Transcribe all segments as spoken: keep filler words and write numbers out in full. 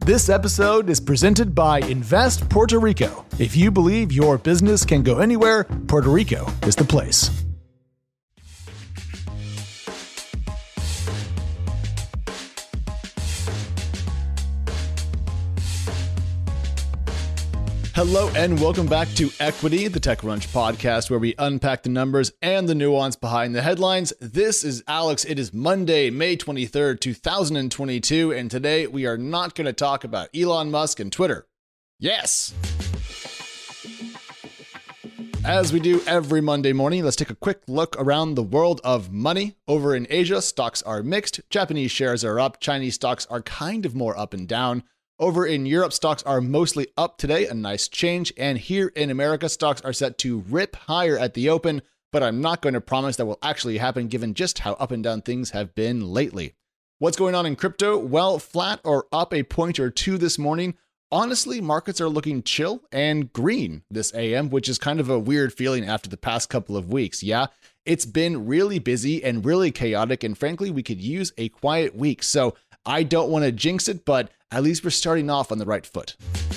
This episode is presented by Invest Puerto Rico. If you believe your business can go anywhere, Puerto Rico is the place. Hello and welcome back to Equity, the TechCrunch podcast, where we unpack the numbers and the nuance behind the headlines. This is Alex. It is Monday, May twenty-third, two thousand twenty-two, and today we are not going to talk about Elon Musk and Twitter. Yes! As we do every Monday morning, let's take a quick look around the world of money. Over in Asia, stocks are mixed. Japanese shares are up. Chinese stocks are kind of more up and down. Over in Europe, stocks are mostly up today, a nice change. And here in America, stocks are set to rip higher at the open, but I'm not going to promise that will actually happen given just how up and down things have been lately. What's going on in crypto? Well, flat or up a point or two this morning. Honestly, markets are looking chill and green this A M, which is kind of a weird feeling after the past couple of weeks. Yeah, it's been really busy and really chaotic, and frankly, we could use a quiet week. So I don't want to jinx it, but at least we're starting off on the right foot.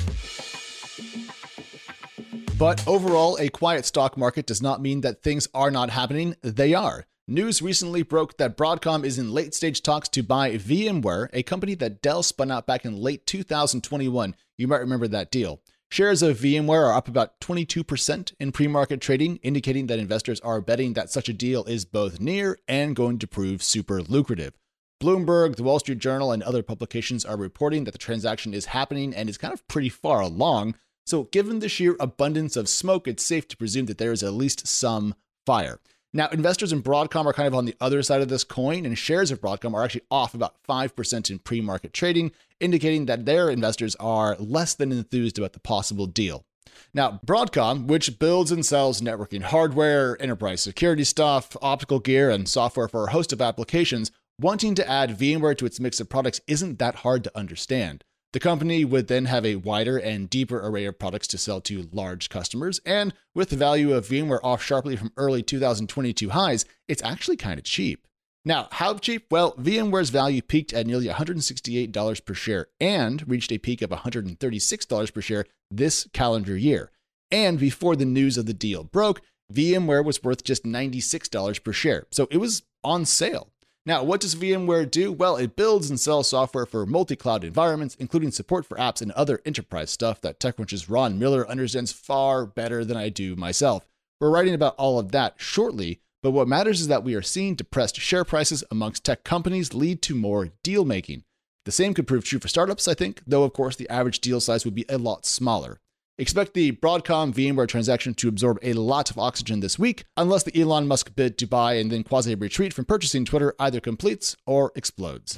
But overall, a quiet stock market does not mean that things are not happening. They are. News recently broke that Broadcom is in late-stage talks to buy VMware, a company that Dell spun out back in late two thousand twenty-one. You might remember that deal. Shares of VMware are up about twenty-two percent in pre-market trading, indicating that investors are betting that such a deal is both near and going to prove super lucrative. Bloomberg, the Wall Street Journal, and other publications are reporting that the transaction is happening and is kind of pretty far along. So given the sheer abundance of smoke, it's safe to presume that there is at least some fire. Now, investors in Broadcom are kind of on the other side of this coin, and shares of Broadcom are actually off about five percent in pre-market trading, indicating that their investors are less than enthused about the possible deal. Now, Broadcom, which builds and sells networking hardware, enterprise security stuff, optical gear, and software for a host of applications, wanting to add VMware to its mix of products isn't that hard to understand. The company would then have a wider and deeper array of products to sell to large customers, and with the value of VMware off sharply from early two thousand twenty-two highs, it's actually kind of cheap. Now, how cheap? Well, VMware's value peaked at nearly one hundred sixty-eight dollars per share and reached a peak of one hundred thirty-six dollars per share this calendar year. And before the news of the deal broke, VMware was worth just ninety-six dollars per share, so it was on sale. Now, what does VMware do? Well, it builds and sells software for multi-cloud environments, including support for apps and other enterprise stuff that TechCrunch's Ron Miller understands far better than I do myself. We're writing about all of that shortly, but what matters is that we are seeing depressed share prices amongst tech companies lead to more deal making. The same could prove true for startups, I think, though of course the average deal size would be a lot smaller. Expect the Broadcom VMware transaction to absorb a lot of oxygen this week, unless the Elon Musk bid to buy and then quasi-retreat from purchasing Twitter either completes or explodes.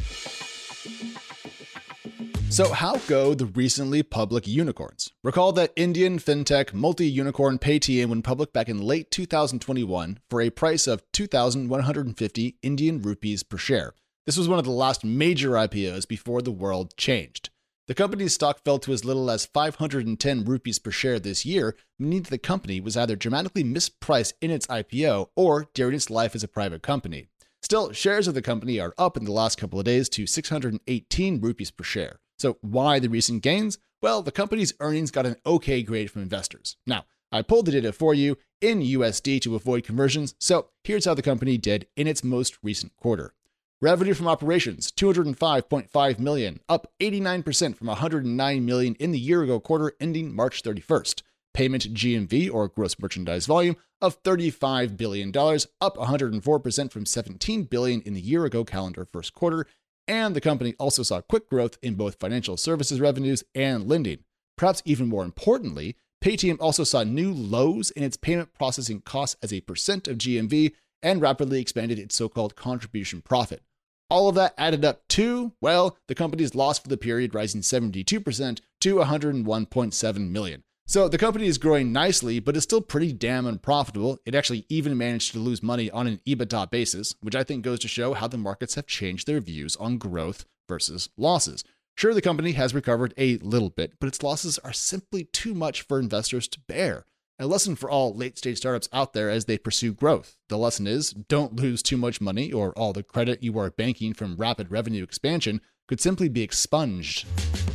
So how go the recently public unicorns? Recall that Indian fintech multi-unicorn Paytm went public back in late two thousand twenty-one for a price of two thousand one hundred fifty Indian rupees per share. This was one of the last major I P Os before the world changed. The company's stock fell to as little as five hundred ten rupees per share this year, meaning that the company was either dramatically mispriced in its I P O or during its life as a private company. Still, shares of the company are up in the last couple of days to six hundred eighteen rupees per share. So why the recent gains? Well, the company's earnings got an okay grade from investors. Now, I pulled the data for you in U S D to avoid conversions, so here's how the company did in its most recent quarter. Revenue from operations, two hundred five point five million dollars, up eighty-nine percent from one hundred nine million dollars in the year-ago quarter ending March thirty-first. Payment G M V, or gross merchandise volume, of thirty-five billion dollars, up one hundred four percent from seventeen billion dollars in the year-ago calendar first quarter. And the company also saw quick growth in both financial services revenues and lending. Perhaps even more importantly, Paytm also saw new lows in its payment processing costs as a percent of G M V and rapidly expanded its so-called contribution profit. All of that added up to, well, the company's loss for the period rising seventy-two percent to one hundred one point seven million dollars. So the company is growing nicely, but is still pretty damn unprofitable. It actually even managed to lose money on an EBITDA basis, which I think goes to show how the markets have changed their views on growth versus losses. Sure, the company has recovered a little bit, but its losses are simply too much for investors to bear. A lesson for all late-stage startups out there as they pursue growth. The lesson is, don't lose too much money, or all the credit you are banking from rapid revenue expansion could simply be expunged.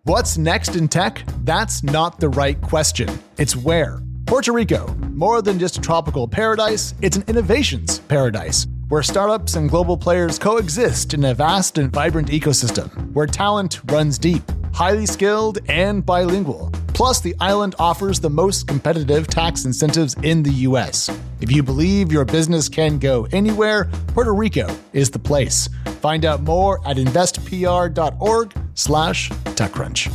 What's next in tech? That's not the right question. It's where. Puerto Rico, more than just a tropical paradise, it's an innovations paradise, where startups and global players coexist in a vast and vibrant ecosystem, where talent runs deep, highly skilled, and bilingual. Plus, the island offers the most competitive tax incentives in the U S. If you believe your business can go anywhere, Puerto Rico is the place. Find out more at investpr.org slash TechCrunch.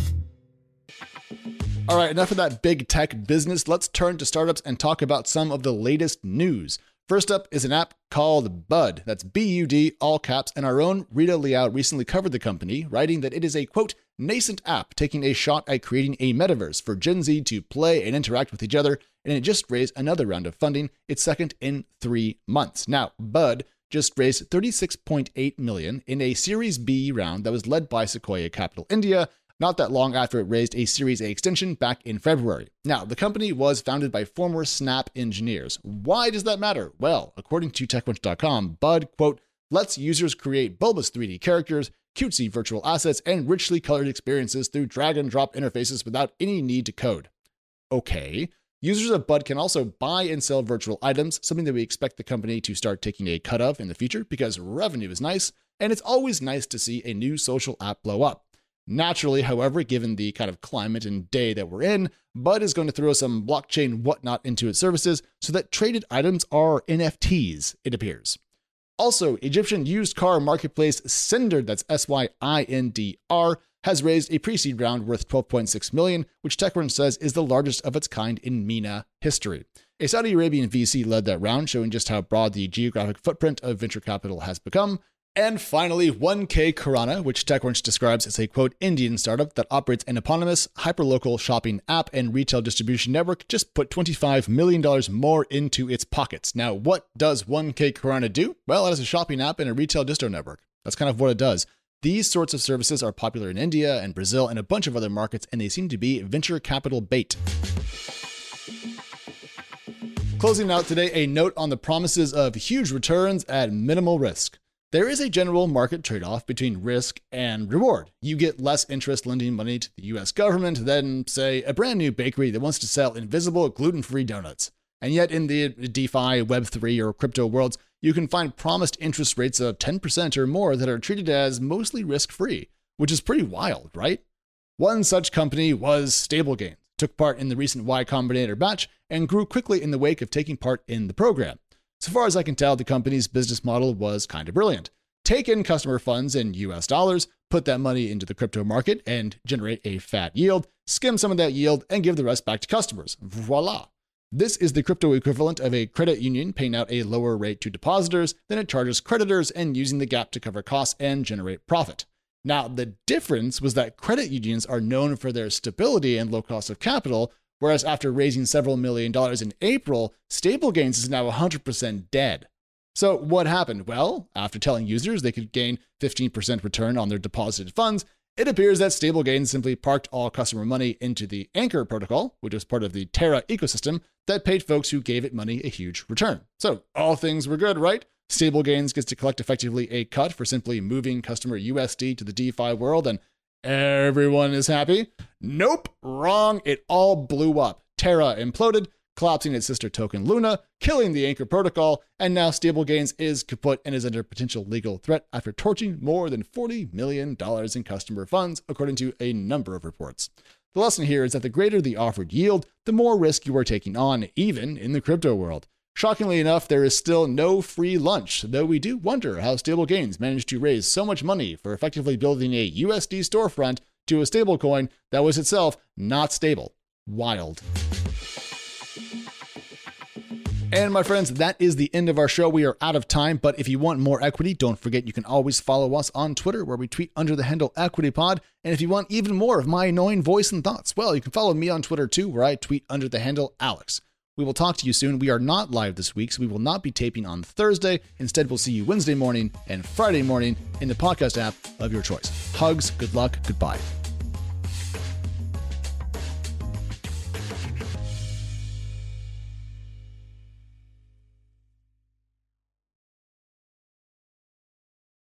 All right, enough of that big tech business. Let's turn to startups and talk about some of the latest news. First up is an app called Bud. That's B U D, all caps, and our own Rita Liao recently covered the company, writing that it is a, quote, nascent app taking a shot at creating a metaverse for Gen Z to play and interact with each other, and it just raised another round of funding, its second in three months. Now, Bud just raised thirty-six point eight million dollars in a Series B round that was led by Sequoia Capital India, not that long after it raised a Series A extension back in February. Now, the company was founded by former Snap engineers. Why does that matter? Well, according to TechCrunch dot com, Bud, quote, lets users create bulbous three D characters, cutesy virtual assets, and richly colored experiences through drag-and-drop interfaces without any need to code. Okay. Users of Bud can also buy and sell virtual items, something that we expect the company to start taking a cut of in the future because revenue is nice, and it's always nice to see a new social app blow up. Naturally, however, given the kind of climate and day that we're in, Bud is going to throw some blockchain whatnot into its services so that traded items are N F Ts, it appears. Also, Egyptian used car marketplace Syndr, that's S Y I N D R, has raised a pre-seed round worth twelve point six million dollars, which TechCrunch says is the largest of its kind in MENA history. A Saudi Arabian V C led that round, showing just how broad the geographic footprint of venture capital has become. And finally, one K Kirana, which TechCrunch describes as a, quote, Indian startup that operates an eponymous, hyperlocal shopping app and retail distribution network, just put twenty-five million dollars more into its pockets. Now, what does one K Kirana do? Well, it has a shopping app and a retail distro network. That's kind of what it does. These sorts of services are popular in India and Brazil and a bunch of other markets, and they seem to be venture capital bait. Closing out today, a note on the promises of huge returns at minimal risk. There is a general market trade-off between risk and reward. You get less interest lending money to the U S government than, say, a brand new bakery that wants to sell invisible gluten-free donuts. And yet in the DeFi, Web three, or crypto worlds, you can find promised interest rates of ten percent or more that are treated as mostly risk-free, which is pretty wild, right? One such company was Stablegains, took part in the recent Y Combinator batch, and grew quickly in the wake of taking part in the program. So far as I can tell, the company's business model was kind of brilliant. Take in customer funds in U S dollars, put that money into the crypto market, and generate a fat yield, skim some of that yield, and give the rest back to customers. Voila! This is the crypto equivalent of a credit union paying out a lower rate to depositors than it charges creditors and using the gap to cover costs and generate profit. Now, the difference was that credit unions are known for their stability and low cost of capital, whereas after raising several million dollars in April, Stablegains is now one hundred percent dead. So what happened? Well, after telling users they could gain fifteen percent return on their deposited funds, it appears that Stablegains simply parked all customer money into the Anchor protocol, which was part of the Terra ecosystem that paid folks who gave it money a huge return. So all things were good, right? Stablegains gets to collect effectively a cut for simply moving customer U S D to the DeFi world, and everyone is happy? Nope, wrong. It all blew up. Terra imploded, collapsing its sister token Luna, killing the Anchor protocol, and now Stablegains is kaput and is under potential legal threat after torching more than forty million dollars in customer funds, according to a number of reports. The lesson here is that the greater the offered yield, the more risk you are taking on, even in the crypto world. Shockingly enough, there is still no free lunch, though we do wonder how Stablegains managed to raise so much money for effectively building a U S D storefront to a stablecoin that was itself not stable. Wild. And my friends, that is the end of our show. We are out of time, but if you want more equity, don't forget you can always follow us on Twitter, where we tweet under the handle EquityPod. And if you want even more of my annoying voice and thoughts, well, you can follow me on Twitter too, where I tweet under the handle Alex. We will talk to you soon. We are not live this week, so we will not be taping on Thursday. Instead, we'll see you Wednesday morning and Friday morning in the podcast app of your choice. Hugs, good luck, goodbye.